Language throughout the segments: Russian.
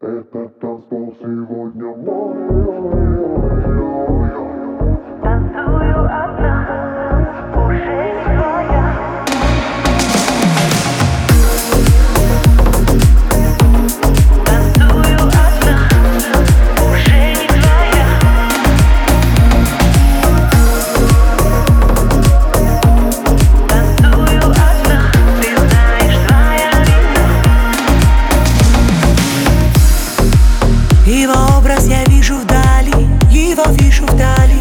Этот танцпол сегодня мой. Танцую одна, уже не твоя. Танцую одна, уже не твоя. Танцую одна, ты знаешь, твоя вина. Его образ я вижу вдали, его вижу вдали.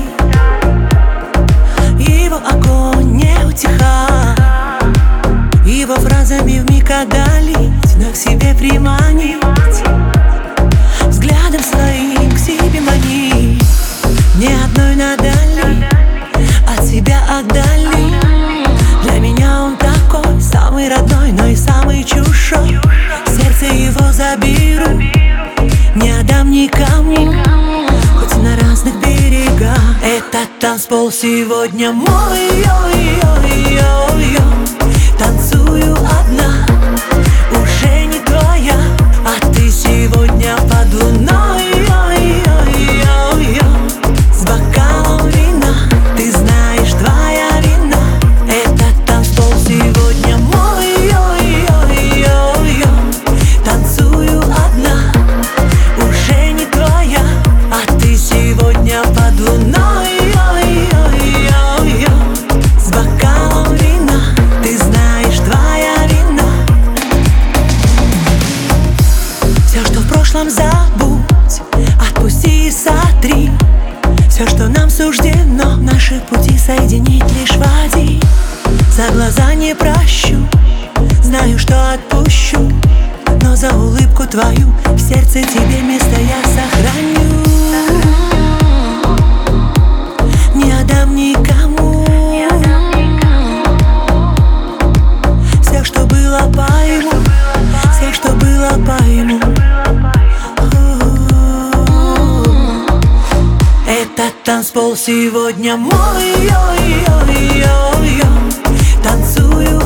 Его огонь не утихает, его фразами вмиг одолеть, но к себе приманить, взглядом своим к себе манить. Ни одной надали, от себя отдали. Для меня он такой, самый родной, но и самый чужой. Сердце его заберу, не отдам никому, хоть на разных берегах. Этот танцпол сегодня мой, танцую одна, уже не твоя, а ты сегодня под луной, с бокалом вина, ты знаешь, твоя вина. Этот танцпол сегодня мой, танцую одна, уже не твоя, а ты сегодня под луной, с бокалом вина, ты знаешь, твоя вина. Все, что в прошлом, забудь, отпусти и сотри. Все, что нам суждено, наши пути соединить лишь в один. За глаза не прощу, знаю, что отпущу, но за улыбку твою в сердце тебе место я сохраню. Не отдам никому, все, что было по ему, все, что было по ему. Этот танцпол сегодня мой, танцую